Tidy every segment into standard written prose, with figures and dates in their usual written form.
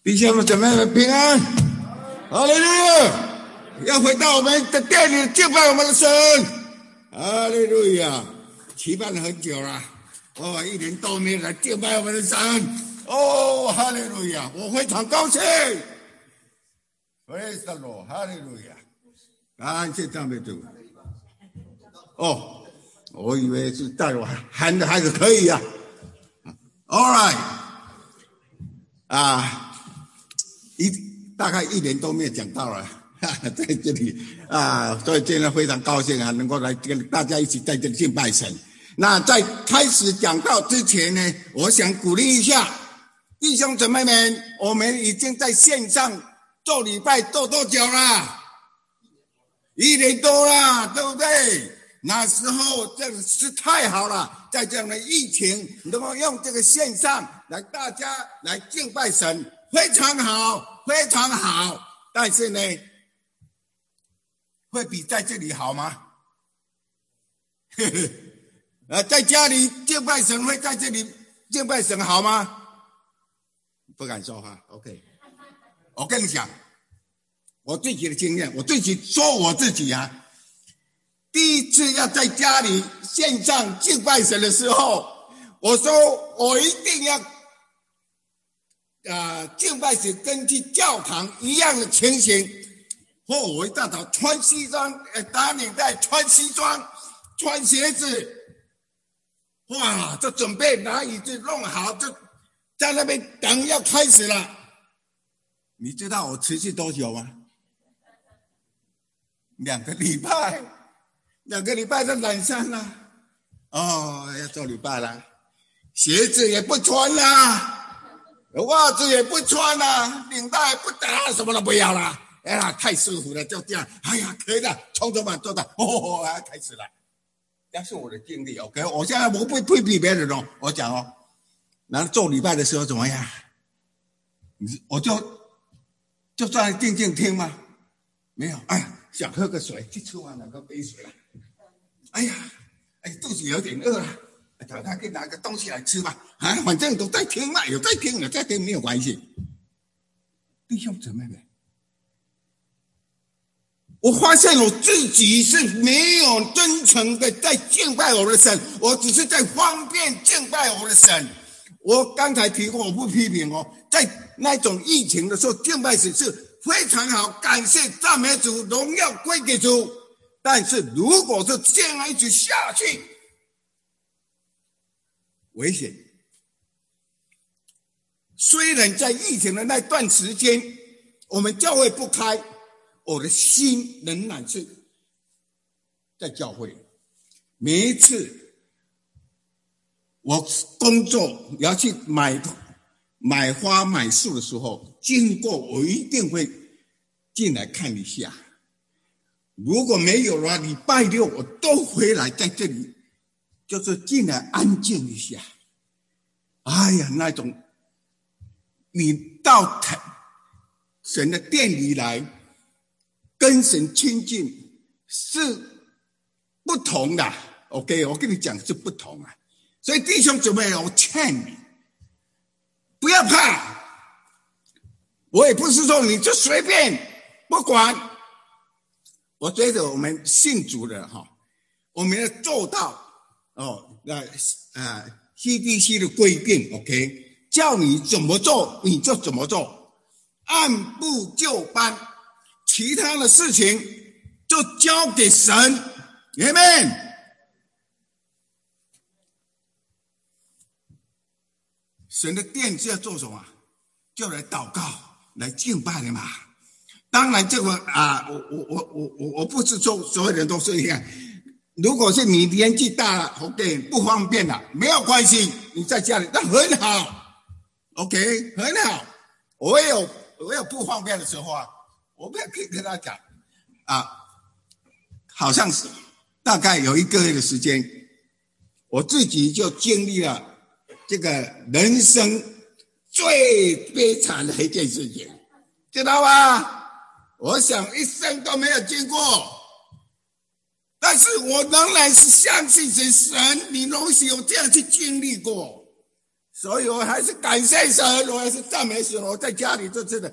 弟兄姊妹们平安，哈利路亚！要回到我们的殿里敬拜我们的神，哈利路亚！期盼了很久了，一年多没来敬拜我们的神，哈利路亚！我非常高兴 ，Praise the Lord， 哈利路亚！感谢赞美主。我以为是带我喊的还是可以啊。All right，大概1年多没有讲到了，在这里所以今天非常高兴能够来跟大家一起在这里敬拜神。那在开始讲道之前呢，我想鼓励一下弟兄姊妹们，我们已经在线上做礼拜做多久了？1年多了，对不对？那时候这个是太好了，在这样的疫情能够用这个线上来大家来敬拜神，非常好，非常好。但是呢，会比在这里好吗？在家里敬拜神会在这里敬拜神好吗？不敢说哈。OK， 我跟你讲，我自己的经验，我自己说我自己第一次要在家里线上敬拜神的时候，我说我一定要敬拜神跟去教堂一样的情形。我一大早穿西装，打领带，穿西装，穿鞋子，就准备拿椅子弄好，就在那边等要开始了。你知道我持续多久吗？2个礼拜。2个礼拜就懒散了，要做礼拜了，鞋子也不穿了，袜子也不穿了，领带也不打，什么都不要了。太舒服了，就这样。可以了，冲着嘛，做到，开始了。那是我的经历 ，OK。我现在我不批评别人哦，我讲然后做礼拜的时候怎么样？我就坐在静静听吗？没有，想喝个水，去吃完2个杯水了。肚子有点饿了，找他可以拿个东西来吃吧。反正都在听嘛，有在听没有关系。弟兄姊妹们，我发现我自己是没有真诚的在敬拜我的神，我只是在方便敬拜我的神。我刚才提过，我不批评在那种疫情的时候，敬拜神是非常好，感谢赞美主，荣耀归给主。但是如果是这样一直下去，危险。虽然在疫情的那段时间，我们教会不开，我的心仍然是在教会。每一次我工作要去买花买树的时候，经过我一定会进来看一下。如果没有的话，礼拜6我都回来在这里，就是进来安静一下。那种你到神的殿里来跟神亲近是不同的。OK， 我跟你讲是不同啊。所以弟兄姊妹，我劝你不要怕。我也不是说你就随便不管。我觉得我们信主的我们要做到CDC 的规定 OK， 叫你怎么做你就怎么做，按部就班，其他的事情就交给神。 Amen。 神的殿是要做什么？就来祷告来敬拜的嘛。当然这个我不是说所有人都是一样。如果是你年纪大了 OK 不方便了，没有关系，你在家里那很好 OK 很好。我有不方便的时候我们也可以跟他讲好像是大概有1个月的时间，我自己就经历了这个人生最悲惨的一件事情，知道吗？我想一生都没有经过，但是我仍然是相信神，你容许我这样去经历过， 所以我还是感谢神，我还是赞美神。我在家里就真的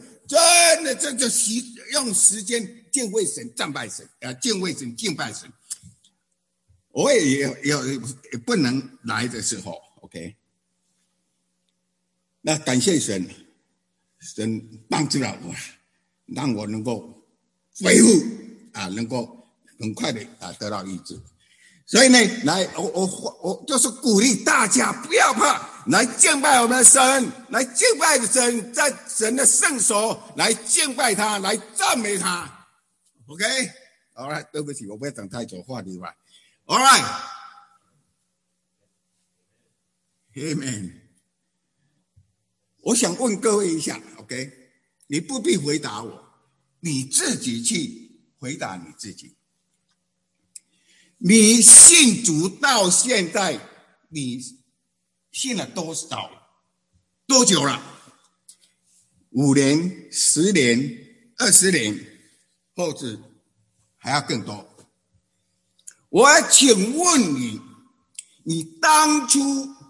用时间敬畏神、赞拜神敬畏神、敬拜神。我也不能来的时候 ，OK。那感谢神，神帮助了我，让我能够恢复能够很快的得到医治。所以呢，来，我就是鼓励大家不要怕，来敬拜我们的神，来敬拜神，在神的圣所来敬拜他，来赞美他。OK， 好了，对不起，我不要讲太久话题吧。All right， Amen。我想问各位一下 ，OK， 你不必回答我，你自己去回答你自己。你信主到现在，你信了多久了？5年、10年、20年，或者还要更多？我要请问你，你当初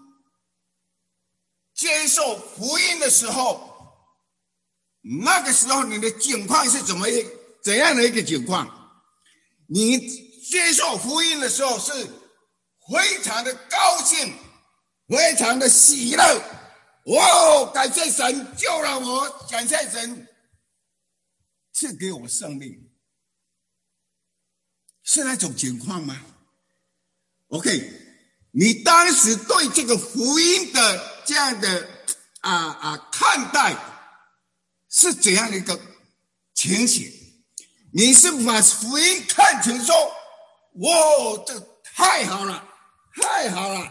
接受福音的时候，那个时候你的境况是怎样的一个境况？你接受福音的时候是非常的高兴，非常的喜乐。感谢神救了我，感谢神赐给我生命，是那种情况吗 ？OK， 你当时对这个福音的这样的看待是怎样的一个情形？你是把福音看成说，这太好了，太好了！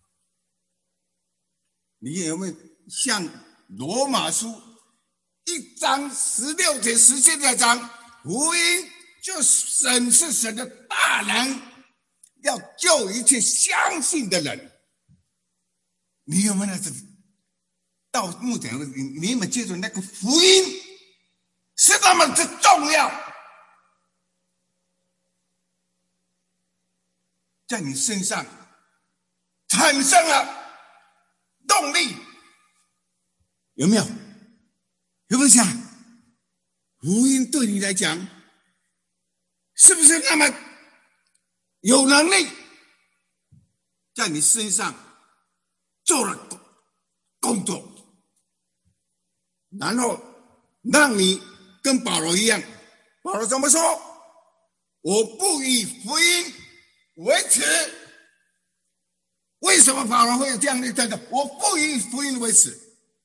你有没有像罗马书1章16节17章，福音就神是神的大能，要救一切相信的人。你有没有到目前为止，你有没有记住那个福音是那么的重要？在你身上产生了动力，有没有？有没有想福音对你来讲是不是那么有能力，在你身上做了工作，然后让你跟保罗一样？保罗怎么说？我不以福音为耻。为什么保罗会有这样的态度？我不以福音为耻。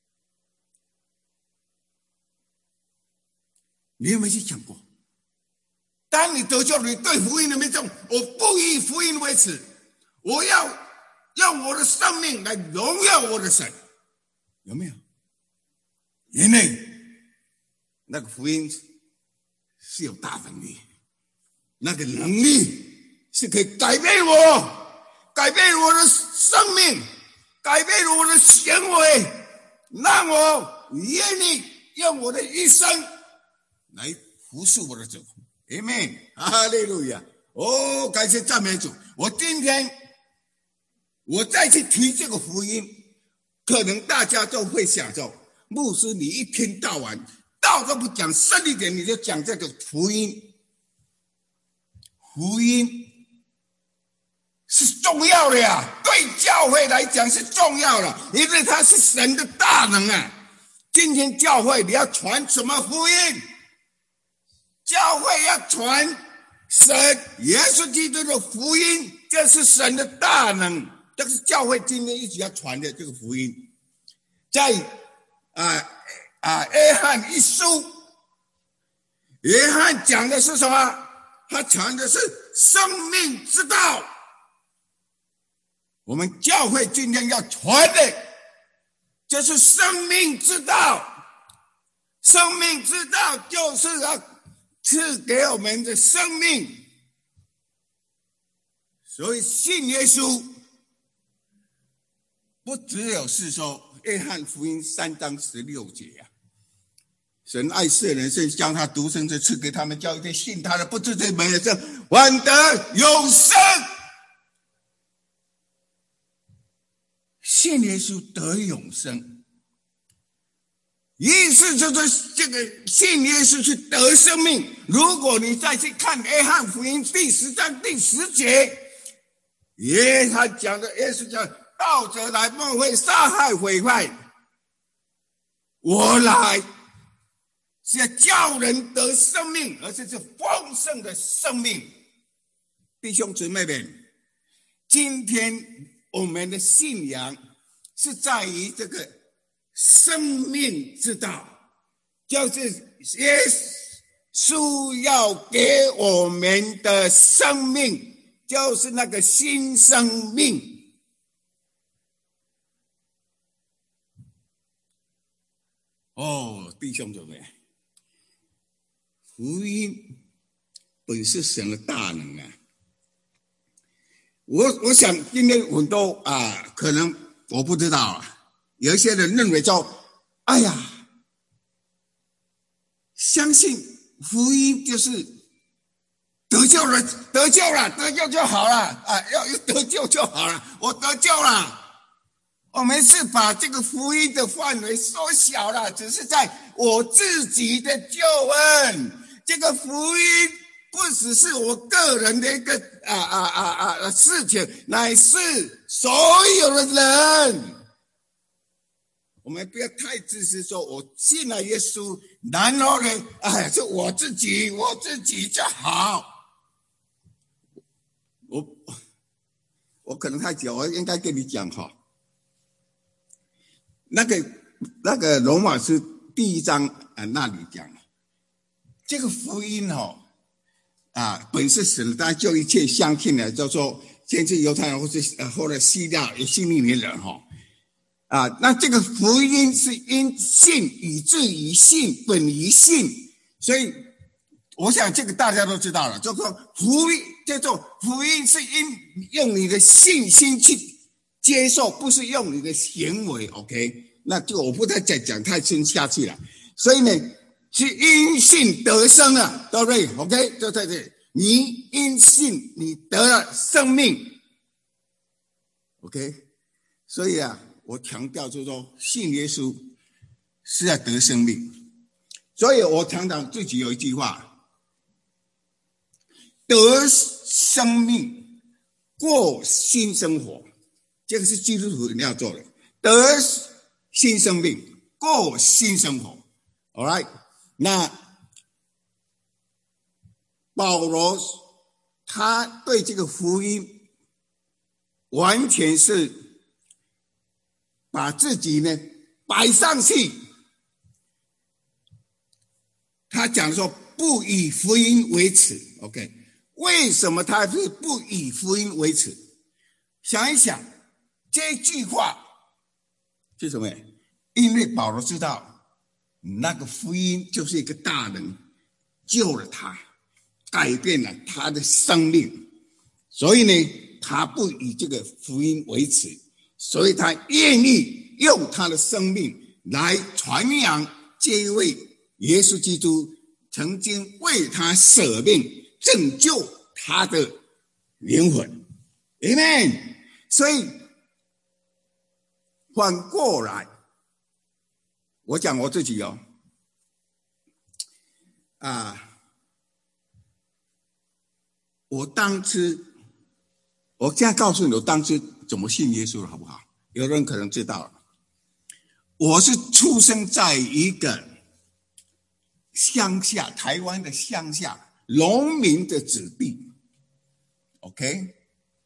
你有没有去想过，当你得救了，你对福音的命中，我不以福音为耻，我要用我的生命来荣耀我的神，有没有？因为那个福音是有大能力，那个能力是可以改变我，改变我的生命，改变我的行为，让我愿意用我的一生来服侍我的主。Amen， 哈利路亚！感谢赞美主！今天我再去提这个福音，可能大家都会想着，牧师你一天到晚道都不讲，深一点你就讲这个福音。福音是重要的呀，对教会来讲是重要的，因为它是神的大能啊。今天教会你要传什么福音？教会要传神耶稣基督的福音，这是神的大能，这是教会今天一直要传的这个福音。在约翰一书，约翰讲的是什么？他传的是生命之道。我们教会今天要传的就是生命之道。生命之道就是要赐给我们的生命。所以信耶稣不只有是说约翰福音3章16节啊，神爱世人，是将他独生子赐给他们，叫一切信他的不至于灭亡，反得永生。 信耶稣得永生，意思就是这个信耶稣是得生命。如果你再去看约翰福音第10章第10节，耶稣讲盗贼来莫非杀害毁坏，我来是要叫人得生命，而且是丰盛的生命。弟兄姊妹们，今天我们的信仰是在于这个生命之道，就是耶稣要给我们的生命，就是那个新生命。弟兄姊妹，福音本是神的大能啊！我想今天很多可能我不知道啊，有一些人认为说，哎呀，相信福音就是得救了，得救就好了要得救就好了，我得救了。我们是把这个福音的范围缩小了，只是在我自己的救恩。这个福音不只是我个人的一个事情，乃是所有的人。我们不要太自私，说我信了耶稣，然后呢，是我自己就好。我可能太久，我应该跟你讲哈。那个罗马书第1章那里讲，这个福音本是神的，就一切相信的，就说先是犹太人，或是后来希腊也信里面人那这个福音是因信以至于信，本于信，所以我想这个大家都知道了，就说福音叫做福音是用你的信心去接受，不是用你的行为 OK， 那就我不再讲太深下去了。所以呢，是因信得生了，对不对 OK， 就在这里，你因信你得了生命 OK。 所以我强调就是说，信耶稣是要得生命。所以我常常自己有一句话，得生命过新生活，这个是基督徒一定要做的，得新生命过新生活。 Alright， 那保罗他对这个福音完全是把自己呢摆上去。他讲说不以福音为耻 OK， 为什么他是不以福音为耻？想一想这句话是什么？因为保罗知道那个福音就是一个大能，救了他，改变了他的生命，所以呢他不以这个福音为耻，所以他愿意用他的生命来传扬这位耶稣基督曾经为他舍命，拯救他的灵魂。 Amen。 所以反过来我讲我自己我现在告诉你我当时怎么信耶稣了好不好？有人可能知道了，我是出生在一个乡下，台湾的乡下，农民的子弟 OK，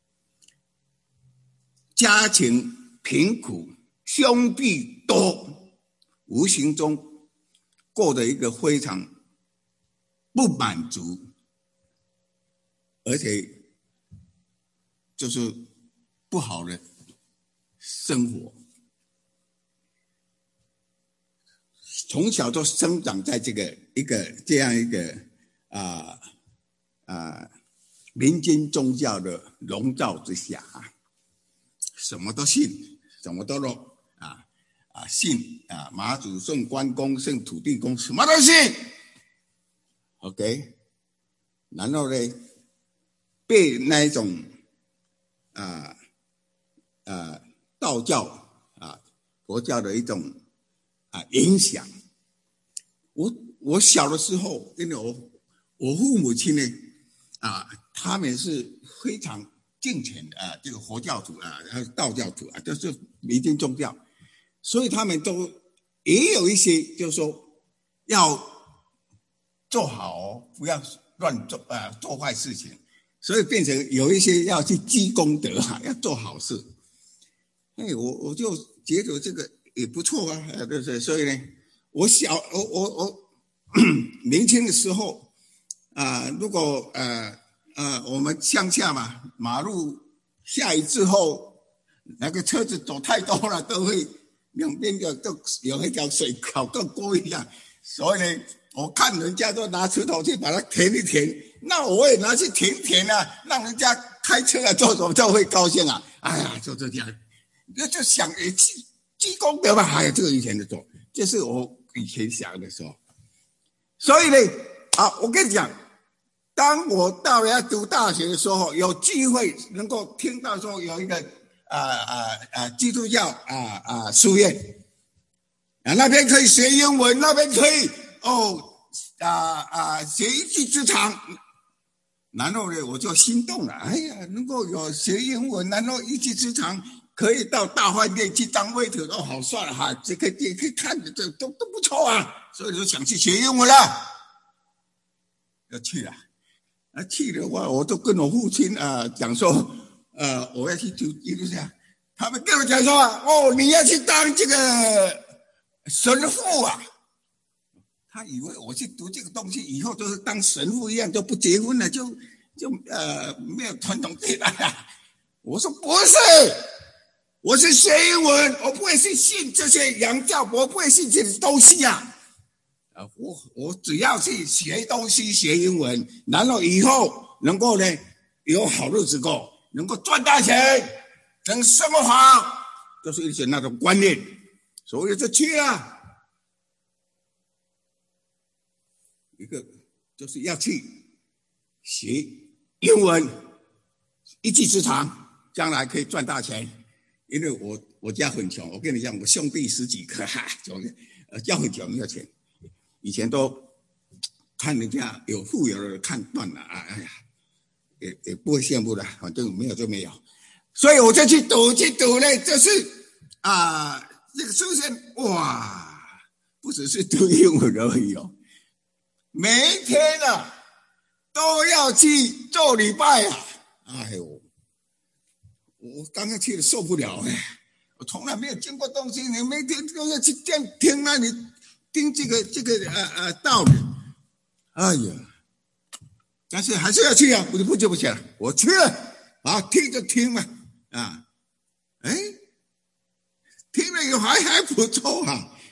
家庭贫苦，兄弟多，无形中过得一个非常不满足，而且就是不好的生活。从小就生长在这样一个民间宗教的笼罩之下什么都信，什么都信妈祖、圣关公、圣土地公，什么都信 OK。 然后呢被那一种道教佛教的一种影响。我小的时候，因为我父母亲呢他们是非常敬虔的这个佛教徒还有道教徒都是民间宗教，所以他们都也有一些就是说要做好不要乱做坏事情，所以变成有一些要去积功德要做好事。我就觉得这个也不错对不对？所以呢，我年轻的时候如果我们乡下嘛，马路下雨之后，那个车子走太多了，都会两边都有一条水沟跟沟一样，所以呢，我看人家都拿石头去把它填一填，那我也拿去填让人家开车做什么就会高兴哎呀，就这样，就想积功德嘛，这个以前的做，这是我以前想的时候。所以呢，我跟你讲，当我到了要读大学的时候，有机会能够听到说有一个基督教书院那边可以学英文，那边可以学一技之长，然后呢我就心动了，哎呀，能够有学英文，然后一技之长，可以到大饭店去当waiter，好帅这个也可以看着这都不错所以就想去学英文了，要去了。去的话，我就跟我父亲讲说，我要去读基督教。他们跟我讲说，你要去当这个神父他以为我去读这个东西以后就是当神父一样，就不结婚了，就没有传统地了。我说不是，我是学英文，我不会去信这些洋教，我不会信这些东西我只要去学东西，学英文，然后以后能够呢有好日子过，能够赚大钱，能生活好，就是一些那种观念，所以就去了。一个就是要去学英文，一技之长，将来可以赚大钱。因为我家很穷，我跟你讲，我兄弟10几个家很穷，没有钱。以前都看人家有富有的看断了哎呀，也不会羡慕的，反正没有就没有。所以我就去读呢，就是这个出现不只是读英文而已每一天都要去做礼拜哎呦，我刚刚去了受不了我从来没有见过东西，你每天都要去听你听这个道理，哎呀，但是还是要去不就不去了，我去了听就听嘛听了以后还不错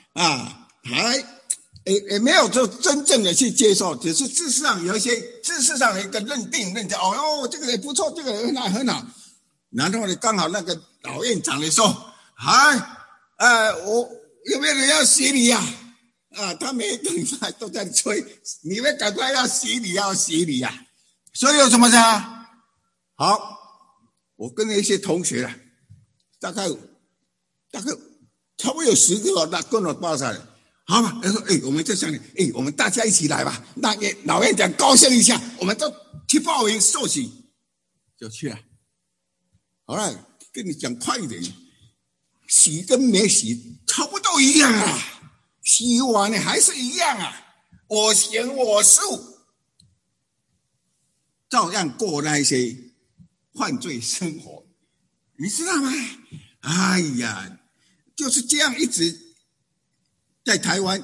也没有就真正的去接受，只是知识上有一些知识上的一个认定这个也不错，这个很好。然后呢，刚好那个老院长呢说，我有没有人要洗礼他每个礼拜都在催，你们赶快要洗礼所以有什么事好，我跟一些同学大概差不多有10个跟我报上来。好吧，他说我们就想我们大家一起来吧，让老院长高兴一下，我们都去报名受洗，就去了。好了，跟你讲快一点，洗跟没洗差不多一样洗完了还是一样我行我素，照样过那些犯罪生活，你知道吗？哎呀，就是这样一直在台湾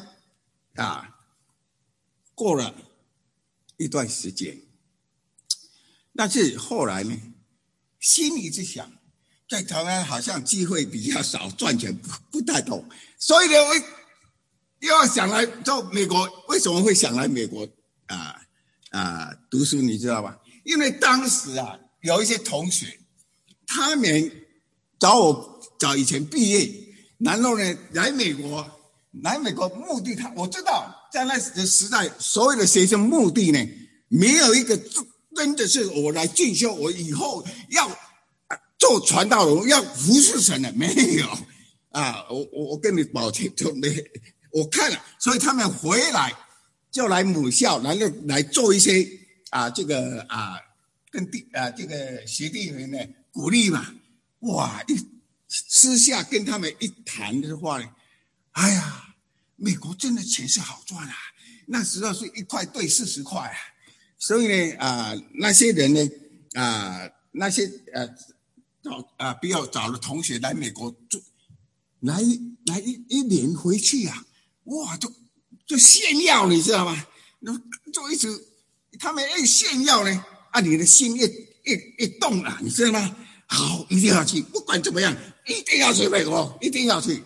过了一段时间，但是后来呢，心里就想，在台湾好像机会比较少，赚钱不太多，所以呢，我又要想来到美国。为什么会想来美国读书？你知道吧？因为当时有一些同学，他们找以前毕业，然后呢来美国目的我知道在那个时代，所有的学生目的呢，没有一个真的是我来进修，我以后要做传道人，要服侍神的，没有我跟你保证，就没我看了，所以他们回来就来母校，然后来做一些跟这个学弟们呢鼓励嘛。哇，私下跟他们一谈的话呢，哎呀，美国真的钱是好赚啊！那时候是1块兑40块啊，所以呢那些人呢那些比较早的同学来美国住，来一年回去啊，哇，就炫耀，你知道吗？就一直他们一炫耀呢，你的心越动了，你知道吗？好，一定要去，不管怎么样，一定要去美国，一定要去，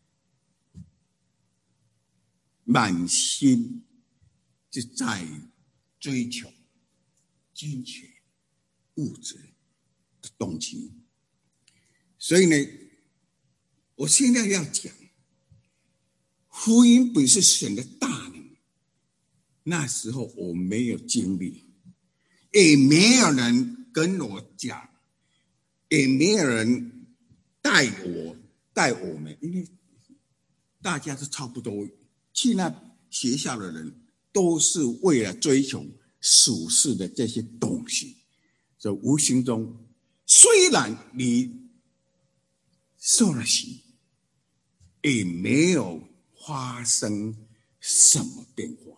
满心就在追求金钱、物质的动机。所以呢，我现在要讲，福音本是神的大能。那时候我没有经历，也没有人跟我讲，也没有人带我们，因为大家都差不多，去那学校的人都是为了追求属世的这些东西，所以无形中，虽然你受了洗，也没有发生什么变化。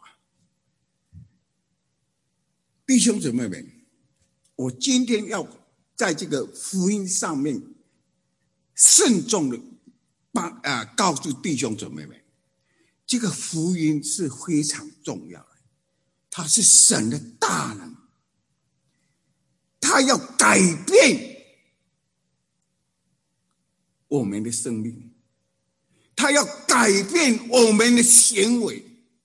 弟兄姊妹们，我今天要在这个福音上面慎重的告诉弟兄姊妹们，这个福音是非常重要的，它是神的大能，它要改变我们的生命，他要改变我们的行为，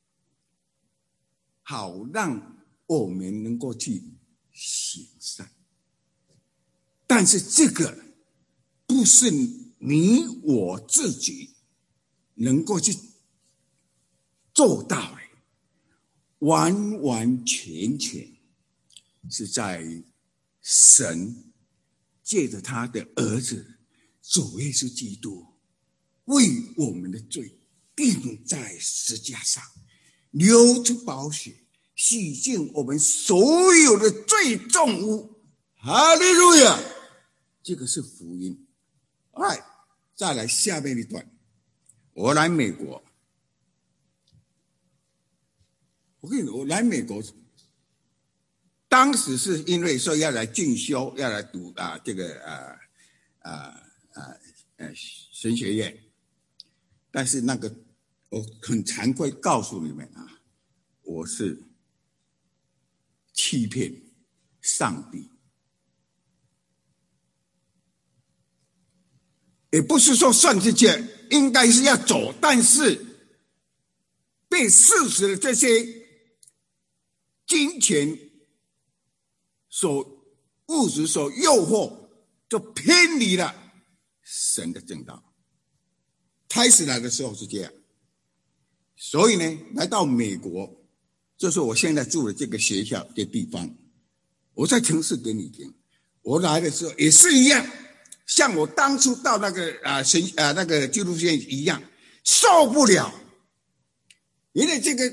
好让我们能够去行善。但是这个不是你我自己能够去做到的，完完全全是在神借着他的儿子主耶稣基督为我们的罪钉在十字架上，流出宝血，洗净我们所有的罪重污。哈利路亚！这个是福音。再来下面一段。我来美国，我来美国，当时是因为说要来进修，要来读神学院，但是我很惭愧告诉你们我是欺骗上帝，也不是说算这些应该是要走，但是被世俗的这些金钱物质所诱惑，就偏离了神的正道。开始来的时候是这样，所以呢，来到美国，就是我现在住的这个学校的地方。我在城市给你听，我来的时候也是一样，像我当初到那个基督院一样，受不了。因为这个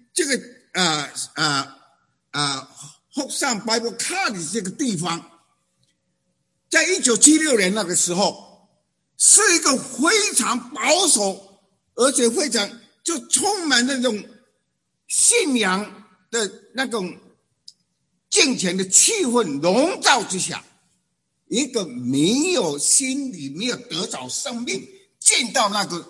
Hope Sound Bible College 这个地方，在1976年那个时候，是一个非常保守，而且非常就充满那种信仰的那种敬虔的气氛笼罩之下，一个没有心里没有得着生命，进到那个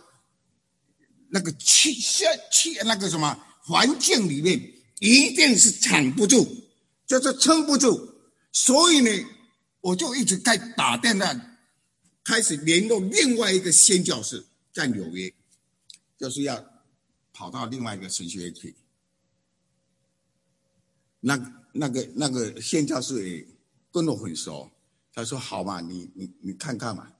那个什么环境里面，一定是藏不住，就是撑不住。所以呢，我就一直在打电话，开始联络另外一个宣教士在纽约，就是要跑到另外一个神学院去。那个宣教士也跟我很熟，他说好嘛，你看看嘛。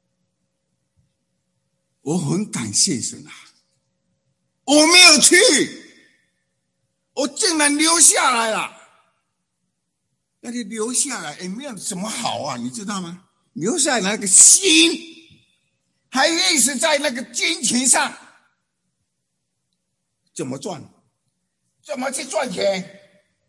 我很感谢神我没有去，我竟然留下来了。但是留下来也没有什么好你知道吗？留下来那个心， 还一直在那个金钱上，怎么赚？怎么去赚钱？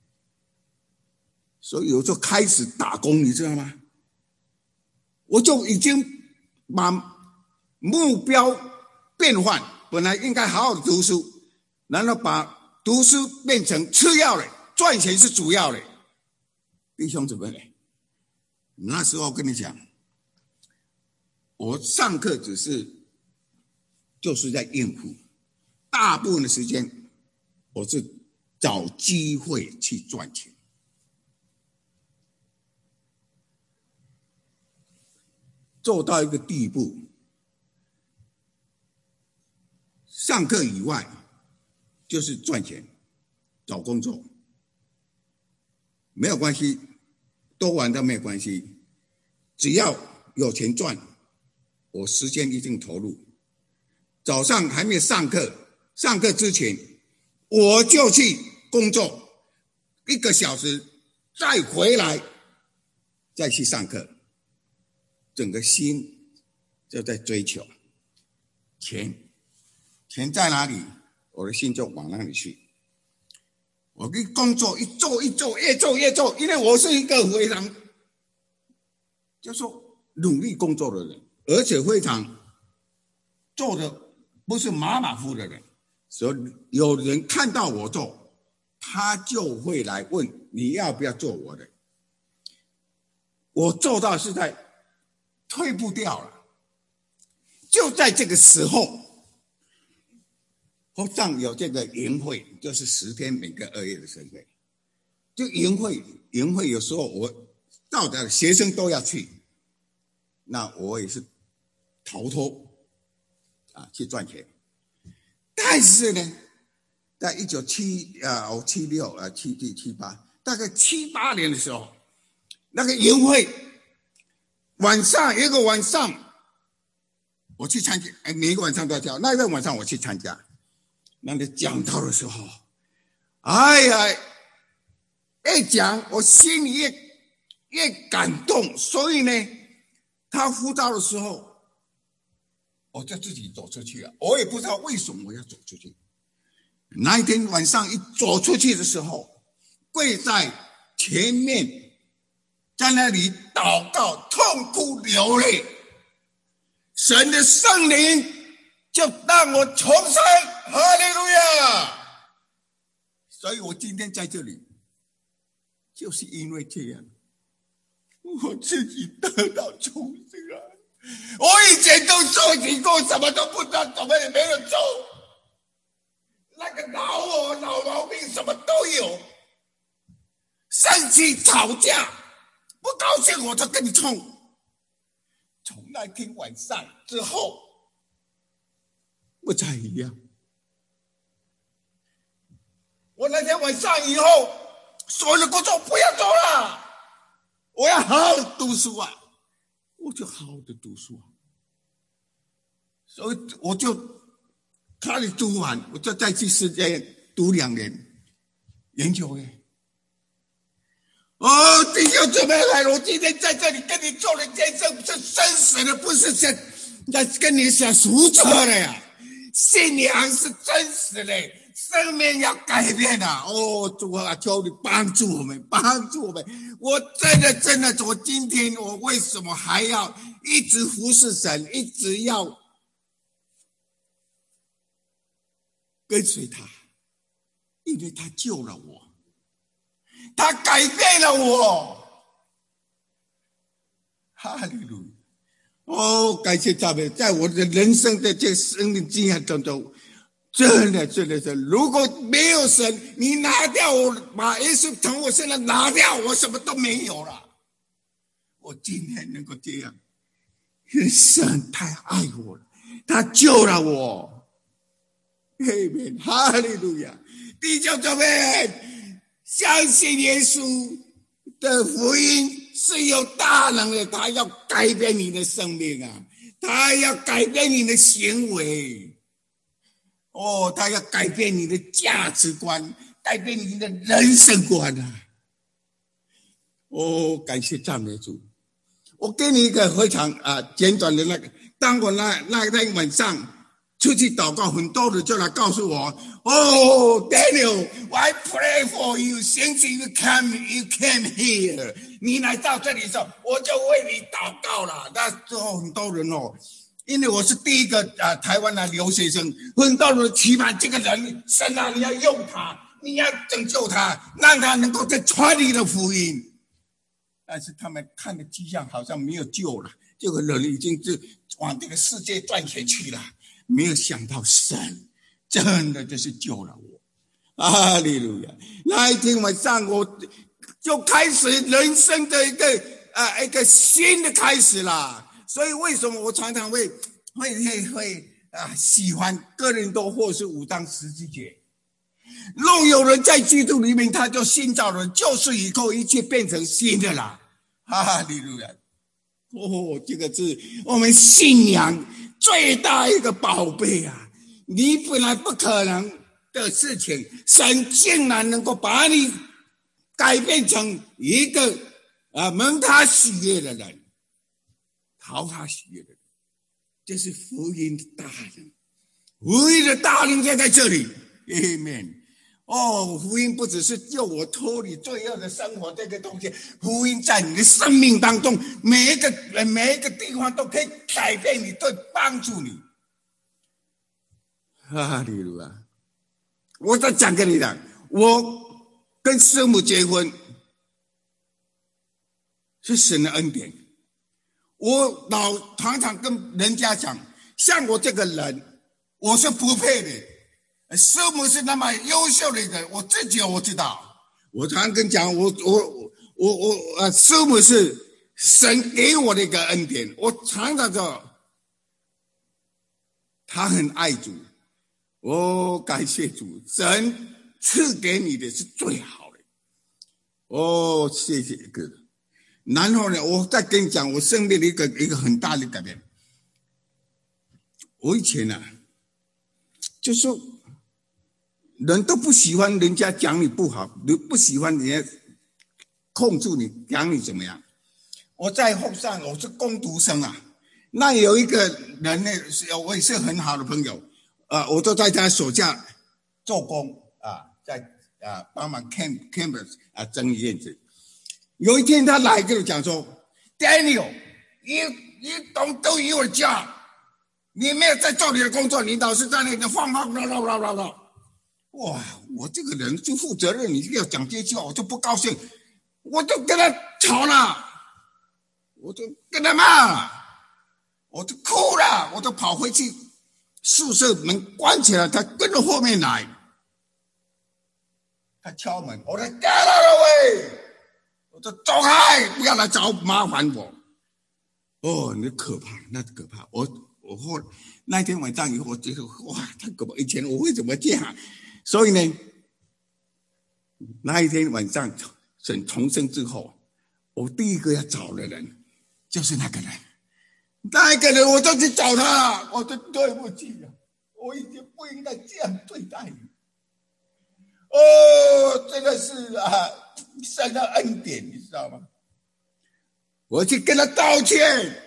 所以我就开始打工，你知道吗？我就已经把目标变换，本来应该好好的读书，然后把读书变成次要的，赚钱是主要的。弟兄姊妹，那时候跟你讲，我上课就是在应付，大部分的时间我是找机会去赚钱。做到一个地步，上课以外就是赚钱，找工作，没有关系，多玩都没有关系，只要有钱赚，我时间一定投入。早上还没有上课，上课之前我就去工作1个小时，再回来再去上课，整个心就在追求钱，钱在哪里，我的心就往那里去。我跟工作一做，越做，因为我是一个非常就说努力工作的人，而且非常做的不是马马虎的人，所以有人看到我做，他就会来问你要不要做我的。我做到是在退不掉了。就在这个时候，后上有这个营会，就是10天每个2月的生会，就营会有时候我到的学生都要去，那我也是逃脱去赚钱。但是呢，在1976、77、78，大概7、8年的时候，那个营会晚上有一个晚上，我去参加，每个晚上都要跳。那个晚上我去参加，那你讲到的时候，哎呀，越讲我心里越感动。所以呢，他呼召的时候，我就自己走出去了。我也不知道为什么我要走出去。那一天晚上一走出去的时候，跪在前面，在那里祷告，痛哭流泪。神的圣灵就让我重生，哈利路亚！所以我今天在这里，就是因为这样，我自己得到重生啊！我以前都受洗过，什么都不知道，怎么也没有做。那个老毛病什么都有，生气吵架，不高兴我就跟你冲。从那天晚上之后，不再一样。我那天晚上以后，所有的工作不要做了，我要好好读书啊！我就好好的读书啊。所以我就开始读完，我就再去世界读2年研究院。弟兄姊妹来了，我今天在这里跟你做的见证是真实的，不是在跟你讲胡扯的呀。信仰是真实的，生命要改变的。主啊，求你帮助我们。我真的，我今天我为什么还要一直服侍神，一直要跟随他？因为他救了我。他改变了我，哈利路亚！感谢赞美，在我的人生的这个生命经验当中，真的，如果没有神，你拿掉我，把耶稣从我身上拿掉，我什么都没有了。我今天能够这样，因为神太爱我了，他救了我。哈利路亚！弟兄姊妹，相信耶稣的福音是有大能的，他要改变你的生命啊，他要改变你的行为，他要改变你的价值观，改变你的人生观啊！感谢赞美主！我给你一个非常简短的那个当我那天晚上出去祷告，很多人就来告诉我，Oh Daniel, I pray for you since you came here. 你来到这里的时候，我就为你祷告了。那之后很多人因为我是第一个台湾的留学生，很多人期盼这个人，神啊，你要用他，你要拯救他，让他能够再传你的福音。但是他们看的迹象好像没有救了，这个人已经是往这个世界赚钱去了。没有想到神真的就是救了我，哈利路亚！那一天晚上我就开始人生的一个新的开始了。所以为什么我常常会喜欢哥林多或是5章17节，若有人在基督里面，他就新造人，旧事以后一切变成新的了，哈利路亚！这个是我们信仰最大一个宝贝啊！你本来不可能的事情，神竟然能够把你改变成一个蒙他喜悦的人，讨他喜悦的人。这是福音的大能，福音的大能就在这里 Amen。福音不只是救我脱离罪恶的生活这个东西，福音在你的生命当中每一个地方都可以改变你，都帮助你。哈利路亚！我再讲给你讲，我跟师母结婚是神的恩典。我常常跟人家讲，像我这个人，我是不配的。师母是那么优秀的一个，我自己我知道。我常常跟讲，师母是神给我的一个恩典。我常常说，他很爱主。感谢主，神赐给你的是最好的。谢谢哥。然后呢，我再跟你讲，我生命的一个很大的改变。我以前就说人都不喜欢人家讲你不好，不喜欢人家控制你，讲你怎么样。我在后上，我是工读生那有一个人呢，我也是很好的朋友，我都在他手下做工在帮忙 campus 整理院子。有一天他来跟我讲说 ，Daniel, you don't do your job， 你没有在做你的工作，你老是在那里晃。哇！我这个人就负责任，你要讲这句话，我就不高兴，我就跟他吵了，我就跟他骂了，我就哭了，我就跑回去宿舍门关起来，他跟着后面来，他敲门，我说 Get out of the way， 我说走开，不要来找麻烦我。那可怕，那可怕。我那天晚上以后，我觉得哇，太可怕！以前我为什么这样？所以呢，那一天晚上神重生之后，我第一个要找的人就是那个人。那一个人我就去找他了，我说对不起我已经不应该这样对待你。真的是神的恩典，你知道吗？我去跟他道歉，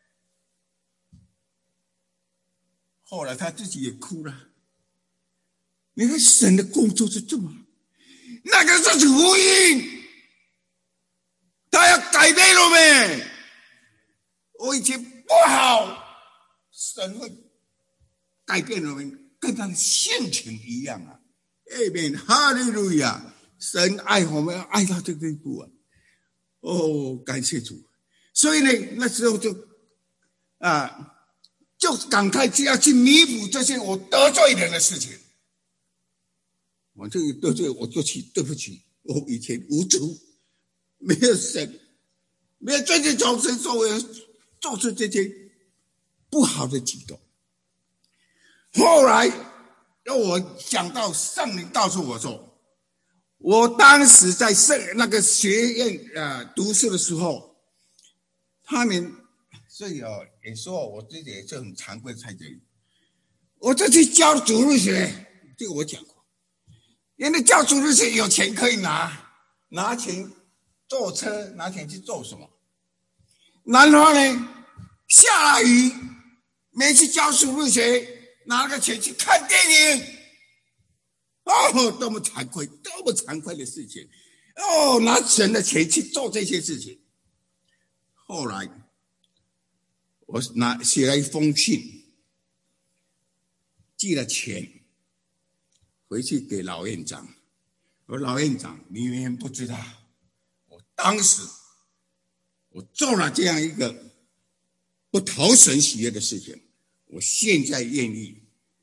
后来他自己也哭了。你看神的工作是这么，那个就是福音，他要改变我们。我以前不好，神会改变我们，跟他的性情一样Amen， 哈利路亚！神爱我们，爱到这个地步感谢主。所以呢，那时候就赶快要去弥补这些我得罪人的事情。我这个得罪，我就去对不起，我以前无助，没有神，没有真正从神所为做出这些不好的举动。后来让我想到圣灵告诉我说，我当时在那个学院读书的时候，他们所以也说我自己也是很惭愧在这里，我就去教主日学，这个我讲过。因为教主日学有钱可以拿钱坐车，拿钱去做什么？然后呢，下了雨， 每次教书入学，拿个钱去看电影，多么惭愧，多么惭愧的事情！拿神的钱去做这些事情。后来，我写了一封信，寄了钱回去给老院长。我说老院长，你们不知道，我当时我做了这样一个不讨神喜悦的事情，我现在愿意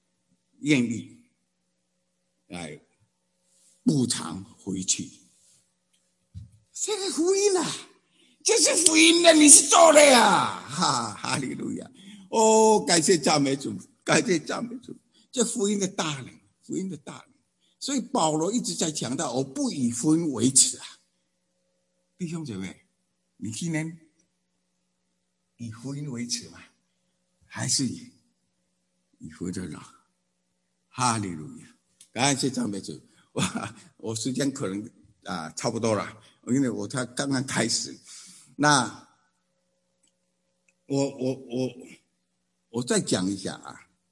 来补偿回去。这个福音啊，这是福音的，你是做的呀！哈利路亚！感谢赞美主，感谢赞美主，这福音的大能，福音的大能。所以保罗一直在强调，我不以福音为耻啊，弟兄姐妹，你今天以福音为耻吗？还是以活着了？哈利路亚！感谢赞美主。我时间可能差不多了，因为我才刚刚开始。那我再讲一下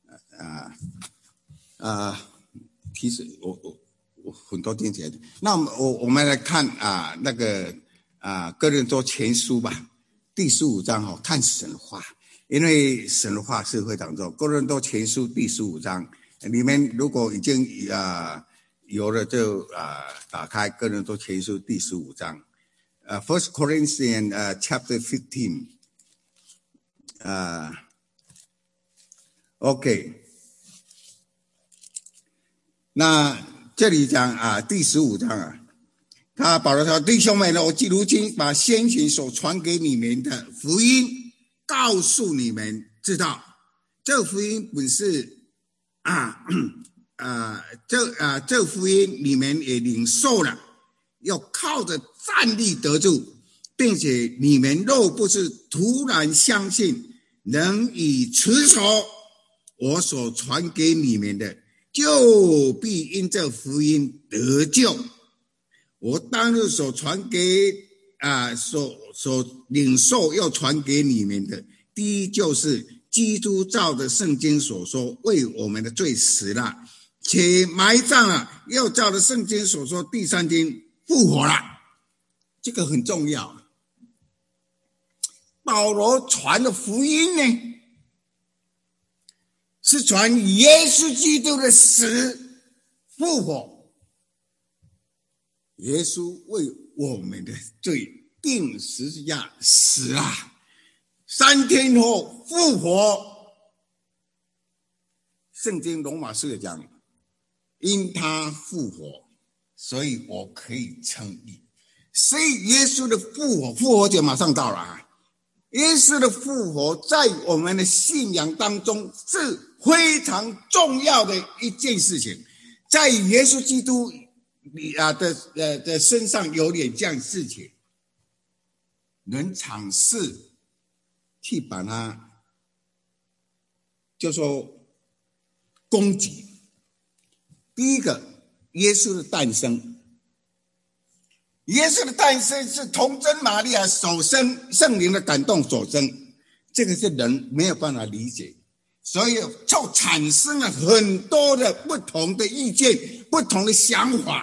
其实我很多天前，那我们来看那个哥林多前书吧，第15章看神话，因为神话是非常重要。哥林多前书第15章，你们如果已经有了就打开哥林多前书第15章，1 Corinthians chapter 15， OK。那这里讲第15章他保罗说，弟兄们，我如今把先前所传给你们的福音告诉你们知道，这福音本是这福音你们也领受了，要靠着站立得住，并且你们若不是突然相信，能以持守我所传给你们的，就必因这福音得救。我当日所传给所领受要传给你们的，第一就是基督照着圣经所说，为我们的罪死了，且埋葬了，又照着圣经所说，第3天复活了。这个很重要。保罗传的福音呢，是传耶稣基督的死复活。耶稣为我们的罪钉十字架死了，3天后复活。圣经罗马书讲，因他复活，所以我可以称义。所以耶稣的复活节马上到了耶稣的复活在我们的信仰当中是非常重要的一件事情，在耶稣基督的身上有点这样的事情，能尝试去把它就说攻击。第一个，耶稣的诞生。耶稣的诞生是童贞玛利亚所生，圣灵的感动所生，这个是人没有办法理解，所以就产生了很多的不同的意见，不同的想法，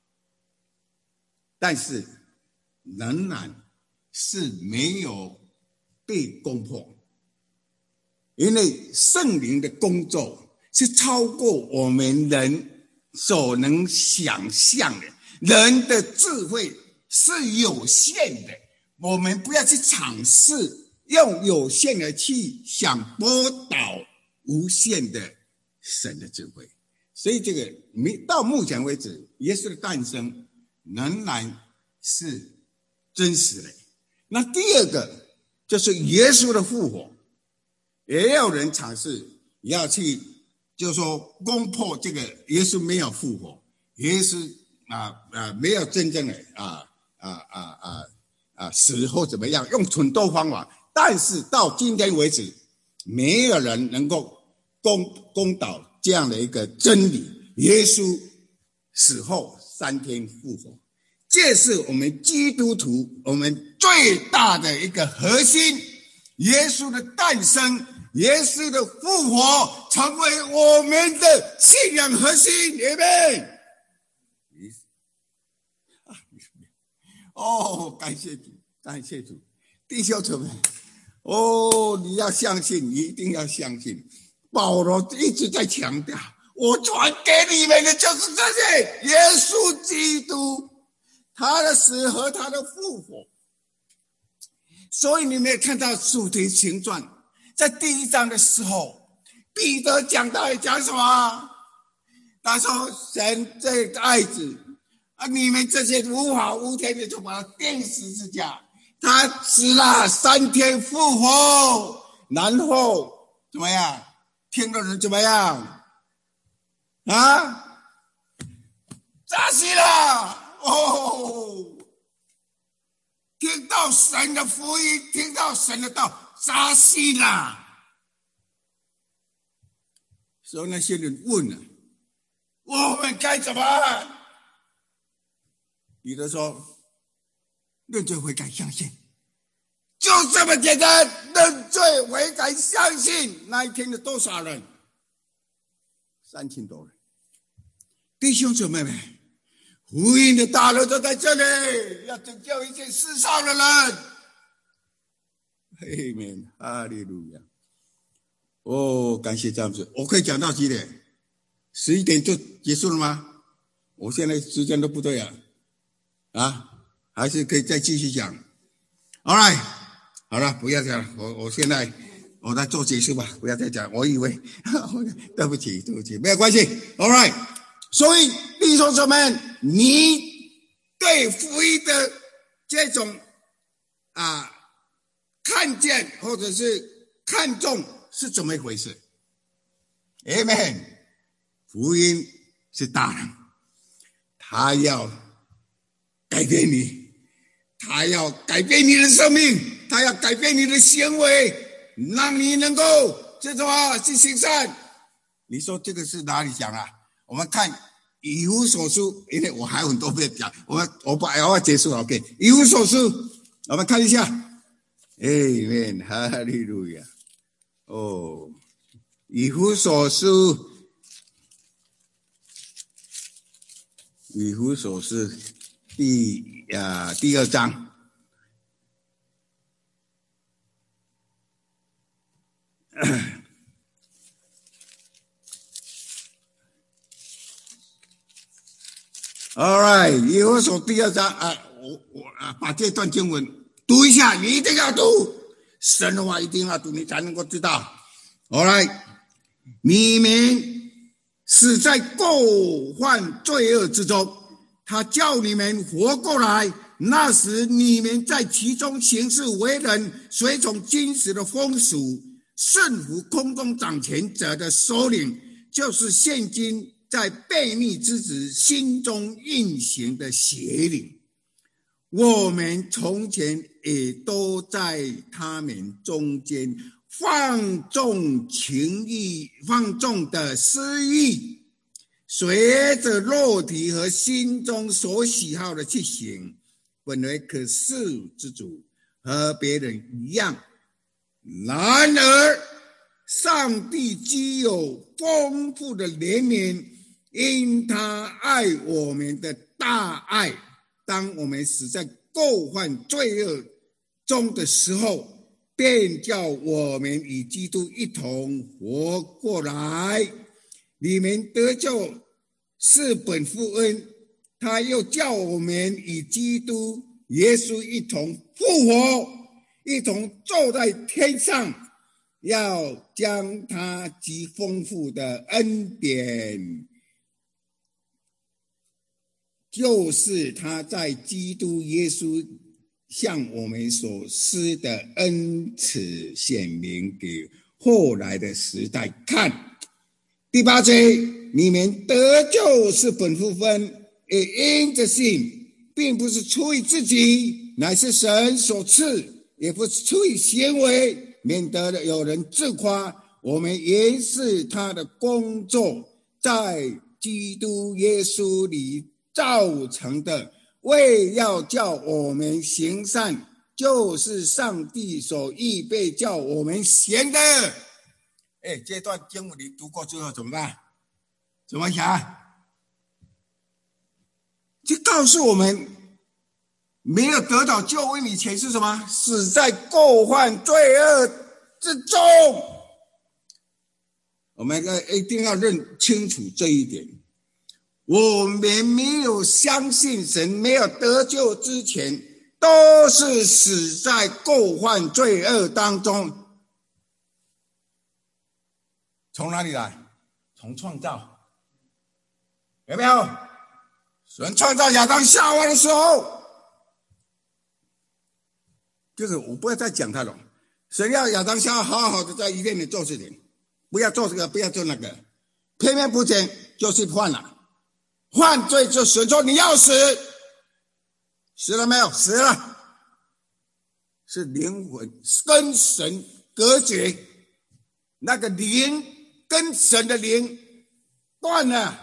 但是仍然是没有被攻破，因为圣灵的工作是超过我们人所能想象的，人的智慧是有限的，我们不要去尝试用有限的去想驳倒无限的神的智慧。所以这个到目前为止，耶稣的诞生仍然是真实的。那第二个就是耶稣的复活，也有人尝试要去就是说攻破这个耶稣没有复活，耶稣没有真正的死或怎么样，用很多方法，但是到今天为止，没有人能够攻倒这样的一个真理：耶稣死后3天复活。这是我们基督徒我们最大的一个核心。耶稣的诞生耶稣的复活成为我们的信仰核心。阿们。哦，感谢主，感谢主，弟兄姊妹，你要相信，你一定要相信。保罗一直在强调，我传给你们的就是这些，耶稣基督，他的死和他的复活。所以你们也看到主题行传在第1章的时候，彼得讲到讲什么？他说神这个爱子你们这些无法无天的就把他钉十字架，他死了3天复活，然后怎么样？听的人怎么样？扎心了听到神的福音，听到神的道，扎心了。所以那些人问了，我们该怎么办？彼得说：认罪悔改相信，就这么简单。认罪悔改相信。那一天的多少人？3000多人。弟兄姊妹们，福音的大楼都在这里，要拯救一切世上的人。Amen， 哈利路亚。感谢赞主。我可以讲到几点？11点就结束了吗？我现在时间都不对还是可以再继续讲。All right， 好了，不要讲了。我现在我来做结束吧，不要再讲。我以为对不起，没有关系。All right， 所以弟兄姊妹，你对福音的这种看见或者是看重是怎么一回事 ？Amen。福音是大能，他要改变你，他要改变你的生命，他要改变你的行为，让你能够这什么去行善。你说这个是哪里讲啊？我们看以弗所书，因为我还有很多没有讲，我要结束了。OK， 以弗所书，我们看一下。Amen， 哈利路亚。以弗所书，以弗所书第2章。All right， 以弗所第2章我把这段经文读一下，你一定要读，神的话一定要读，你才能够知道。All right， 你们死在过犯罪恶之中，他叫你们活过来。那时你们在其中行事为人，随从今时的风俗，顺服空中掌权者的首领，就是现今在悖逆之子心中运行的邪灵。我们从前也都在他们中间放纵情欲，放纵的私欲，随着肉体和心中所喜好的去行，本为可视之主，和别人一样。然而上帝既有丰富的怜悯，因他爱我们的大爱，当我们死在过犯罪恶中的时候，便叫我们与基督一同活过来。你们得救是本乎恩，他又叫我们与基督耶稣一同复活，一同坐在天上，要将他极丰富的恩典，就是他在基督耶稣向我们所施的恩慈显明给后来的时代看。第8节，你们得救是本乎恩，也因着信，并不是出于自己，乃是神所赐，也不是出于行为，免得有人自夸。我们也是他的工作，在基督耶稣里造成的，为要叫我们行善，就是上帝所预备叫我们行的。 这段经文你读过之后怎么办？怎么想？就告诉我们，没有得到救恩以前是什么？死在过犯罪恶之中。我们一定要认清楚这一点。我们没有相信神，没有得救之前，都是死在过犯罪恶当中。从哪里来？从创造。有没有？神创造亚当夏娃的时候，就是我不要再讲他了。神要亚当夏娃好好的在伊甸里做事情，不要做这个，不要做那个，偏偏不听，就是犯了。犯罪就神说你要死，死了没有？死了，是灵魂跟神隔绝，那个灵跟神的灵断了。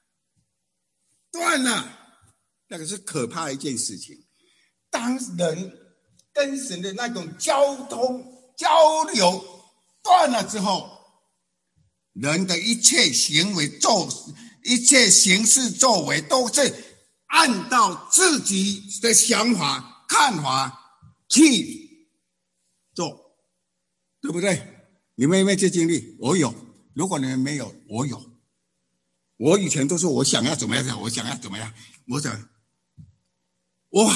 那个是可怕的一件事情。当人跟神的那种交通交流断了之后，人的一切行为一切行事作为都是按照自己的想法看法去做，对不对？你们有没有这经历？我有。如果你们没有，我有。我以前都是我想要怎么样，我想要怎么样，我想，我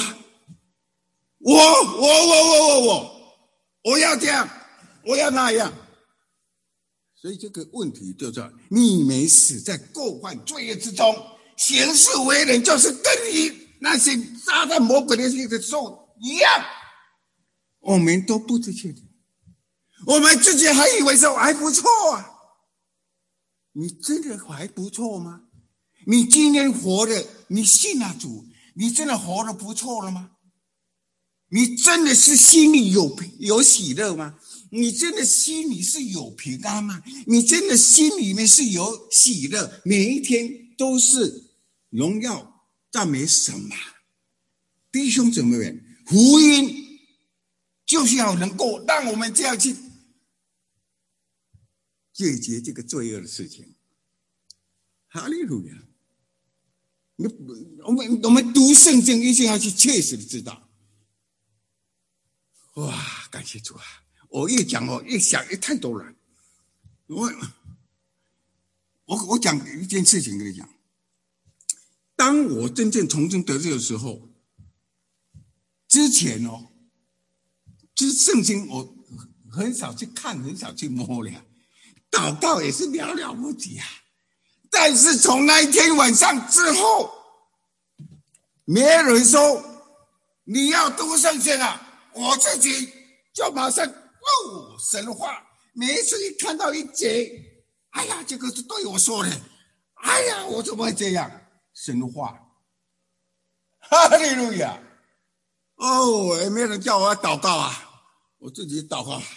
要这样，我要那样。所以这个问题就在你没死在过犯罪恶之中，行事为人就是跟你那些撒旦魔鬼的时候一样，我们都不知确定，我们自己还以为说还不错啊。你真的还不错吗？你今天活的，你信了主，你真的活得不错了吗？你真的是心里有喜乐吗？你真的心里是有平安吗？你真的心里面是有喜乐，每一天都是荣耀赞美神吗？弟兄姊妹们，福音就是要能够让我们这样去解决这个罪恶的事情。哈利路亚！我们读圣经一定要去切实的知道。哇，感谢主啊！我越讲越想太多了。我讲一件事情跟你讲，当我真正从真得救的时候，之前就是圣经我很少去看，很少去摸了，祷告也是寥寥无几啊。但是从那一天晚上之后，没有人说你要读圣经啊，我自己就马上神话。每一次一看到一节，哎呀，这个是对我说的，哎呀，我怎么会这样？神话，哈利路亚！也没有人叫我要祷告啊，我自己祷告。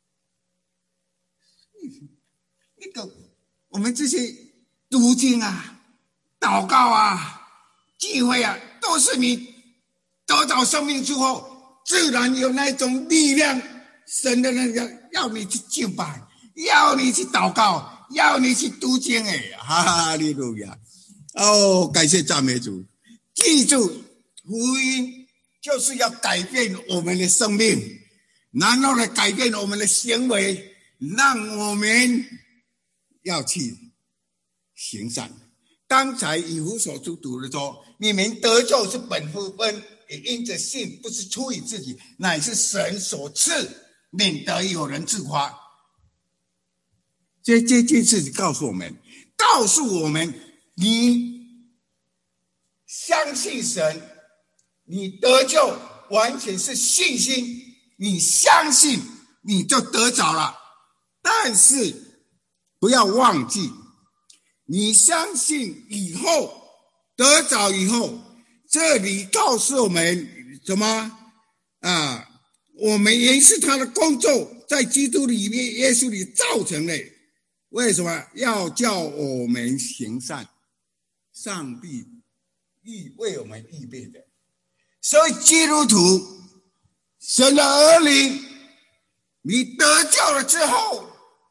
那个我们这些读经啊、祷告啊、聚会啊，都是你得到生命之后，自然有那种力量，神的那个要你去敬拜，要你去祷告，要你去读经。哈利路亚！感谢赞美主！记住，福音就是要改变我们的生命，然后呢，改变我们的行为，让我们要去行善。刚才以弗所书读的说，你们得救是本乎恩，也因着信，不是出于自己，乃是神所赐，免得有人自夸。这件事情告诉我们，你相信神，你得救完全是信心，你相信你就得着了。但是不要忘记，你相信以后得着以后，这里告诉我们什么啊？我们也是他的工作，在基督里面，耶稣里造成的。为什么要叫我们行善？上帝为我们预备的。所以基督徒，神的儿女，你得救了之后，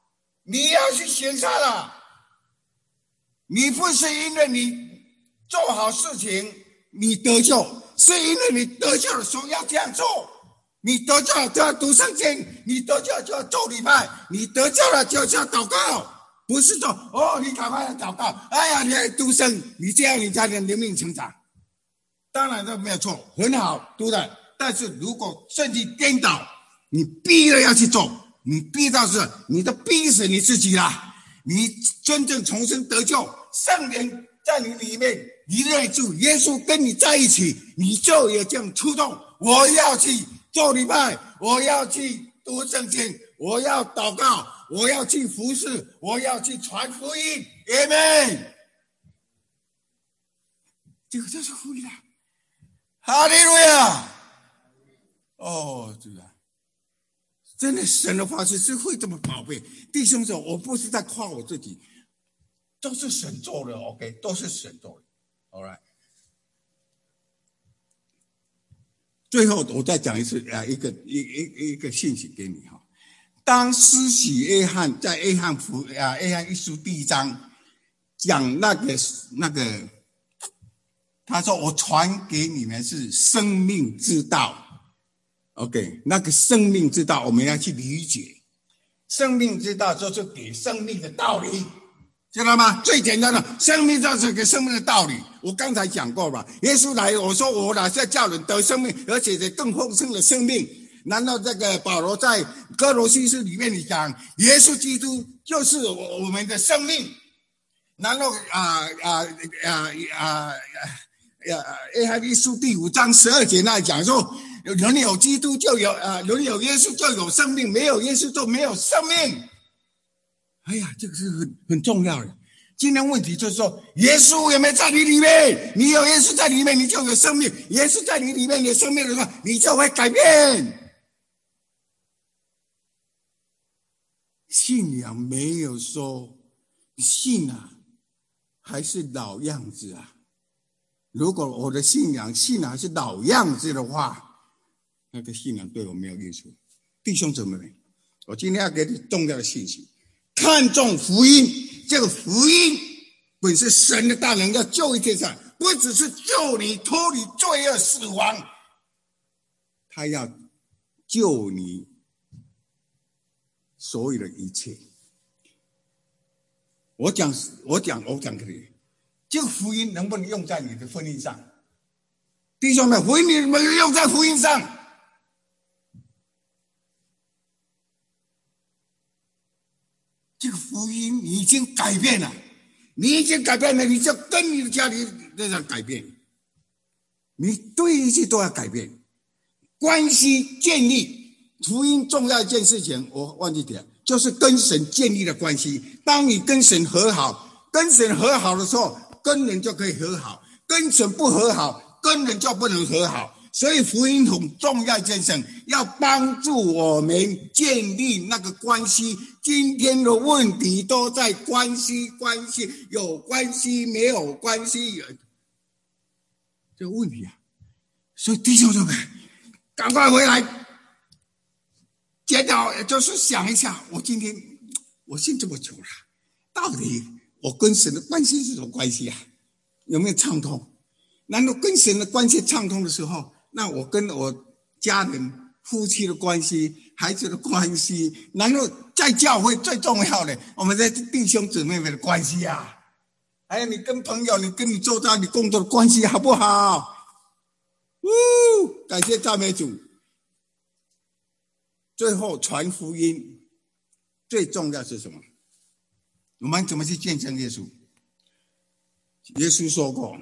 你要去行善了。你不是因为你做好事情你得救，是因为你得救的时候要这样做。你得救了就要读圣经，你得救了就要做礼拜，你得救了就是要祷告。不是说你赶快来祷告，哎呀，你还读圣，你这样你才能灵命成长。当然这没有错，很好读的。但是如果圣经颠倒，你逼了要去做，你逼到是你都逼死你自己了。你真正重生得救，圣灵在你里面，你认主耶稣跟你在一起，你就有这样触动，我要去做礼拜，我要去读圣经，我要祷告，我要去服侍，我要去传福音。Amen。这个就是福音啊！哈利路亚！主啊，真的神的话是会这么宝贝。弟兄们，我不是在夸我自己，都是神做的 ，OK， 都是神做的。All right。最后我再讲一次一个信息给你哈。当施洗约翰在约翰一书第1章讲那个，他说我传给你们是生命之道。OK， 那个生命之道我们要去理解。生命之道就是给生命的道理，知道吗？最简单的，生命就是给生命的道理。我刚才讲过吧，耶稣来，我说我来是叫人得生命，而且是更丰盛的生命。难道这个保罗在哥罗西书里面讲，耶稣基督就是我们的生命？难道约翰一书第5章12节那里讲说，人有基督就有人有耶稣就有生命，没有耶稣就没有生命。哎呀，这个是很重要的。今天问题就是说，耶稣有没有在你里面？你有耶稣在里面，你就有生命。耶稣在你里面，你有生命的话，你就会改变。信仰没有说信还是老样子啊。如果我的信仰还是老样子的话，那个信仰对我没有益处。弟兄姊妹们，我今天要给你重要的信息，看重福音。这个福音本是神的大能，要救一切人，不只是救你脱离罪恶死亡，他要救你所有的一切。我讲给你，这个福音能不能用在你的婚姻上？弟兄们，福音能不能用在福音上？这个福音你已经改变了，你就跟你的家里的人改变，你对一切都要改变。关系建立，福音重要一件事情，我忘记点，就是跟神建立的关系。当你跟神和好的时候，跟人就可以和好；跟神不和好，跟人就不能和好。所以福音很重要一件事，要帮助我们建立那个关系。今天的问题都在关系，有关系没有关系，这个问题啊。所以弟兄姊妹，赶快回来检讨，就是想一下，我信这么久了，到底我跟神的关系是什么关系啊？有没有畅通？难道跟神的关系畅通的时候，那我跟我家人、夫妻的关系、孩子的关系，难道在教会最重要的，我们在弟兄姊妹们的关系啊？还有你跟朋友、你跟你周遭、你工作的关系好不好？感谢赞美主。最后传福音最重要是什么？我们怎么去见证耶稣？耶稣说过，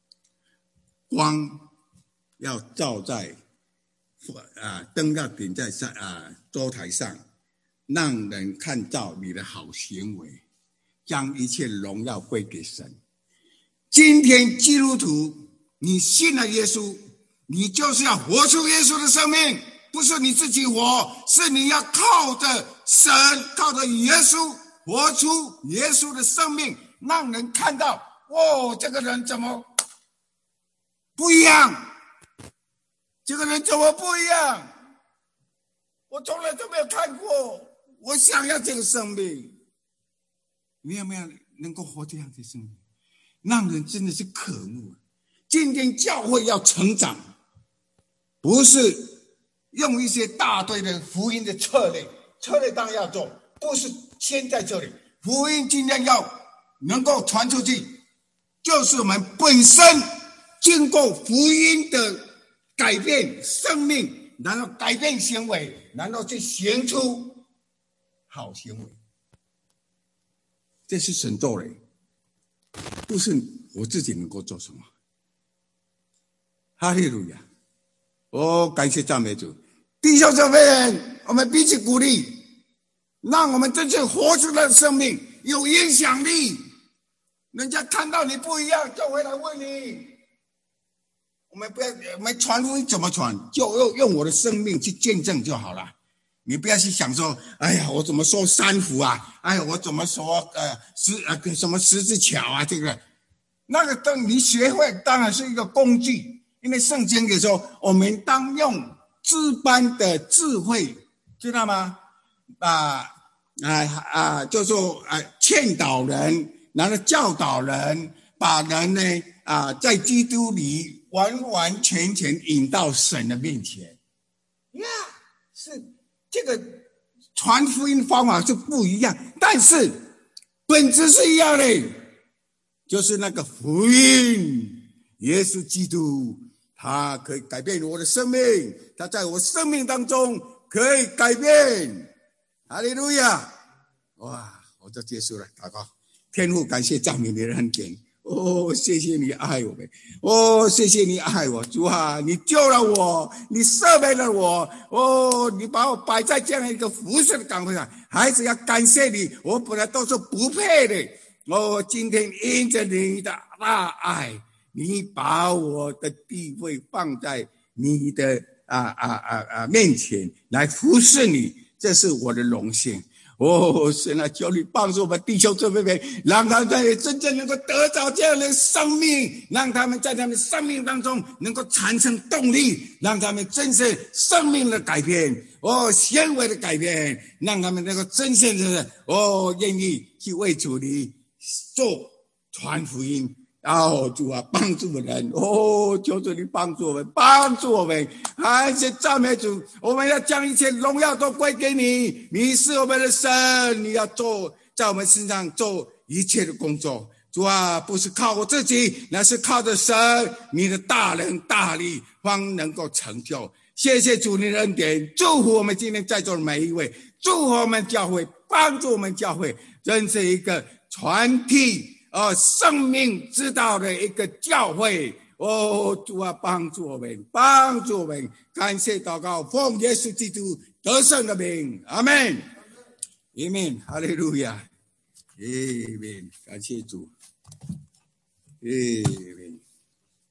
光要照在灯要点在桌台上，让人看到你的好行为，将一切荣耀归给神。今天基督徒，你信了耶稣，你就是要活出耶稣的生命，不是你自己活，是你要靠着神，靠着耶稣活出耶稣的生命，让人看到这个人怎么不一样？这个人怎么不一样？我从来都没有看过，我想要这个生命。 你有没有能够活这样的生命？让人真的是渴慕。今天教会要成长，不是用一些大堆的福音的策略当然要做，不是先在这里。福音今天要能够传出去，就是我们本身经过福音的改变生命，然后改变行为，然后去行出好行为。这是神做的，不是我自己能够做什么。哈利路亚！感谢赞美主。弟兄姊妹们，我们彼此鼓励，让我们真正活出来的生命有影响力。人家看到你不一样，就会来问你。我们传福音怎么传？就用我的生命去见证就好了。你不要去想说，哎呀，我怎么说三福啊？哎呀，我怎么说什么十字桥啊？这个那个等你学会，当然是一个工具。因为圣经也说，我们当用至般的智慧，知道吗？就说劝导人，然后教导人，把人呢在基督里完完全全引到神的面前。是这个传福音方法是不一样，但是本质是一样的，就是那个福音，耶稣基督。他可以改变我的生命，他在我生命当中可以改变。哈利路亚！哇，我就结束了，祷告。天父，感谢赞美你的恩典。谢谢你爱我们。谢谢你爱我，主啊，你救了我，你赦免了我。你把我摆在这样一个服侍的岗位上，孩子要感谢你。我本来都是不配的，今天因着你的大爱。你把我的地位放在你的面前来服侍你，这是我的荣幸。神啊，求你帮助我们弟兄姊妹们，让他们真正能够得到这样的生命，让他们在他们生命当中能够产生动力，让他们真正生命的改变，行为的改变，让他们能够真正的愿意去为主你做传福音。主啊，帮助我们！求主你帮助我们！感谢赞美主！我们要将一切荣耀都归给你，你是我们的神，你要在我们身上做一切的工作。主啊，不是靠我自己，那是靠着神，你的大能大力方能够成就。谢谢主你的恩典，祝福我们今天在座的每一位，祝福我们教会，帮助我们教会，真是一个传递生命之道的一个教会。主啊，帮助我们！感谢祷告，奉耶稣基督得胜的名，阿们，阿们，哈利路亚，阿们，感谢主，阿们。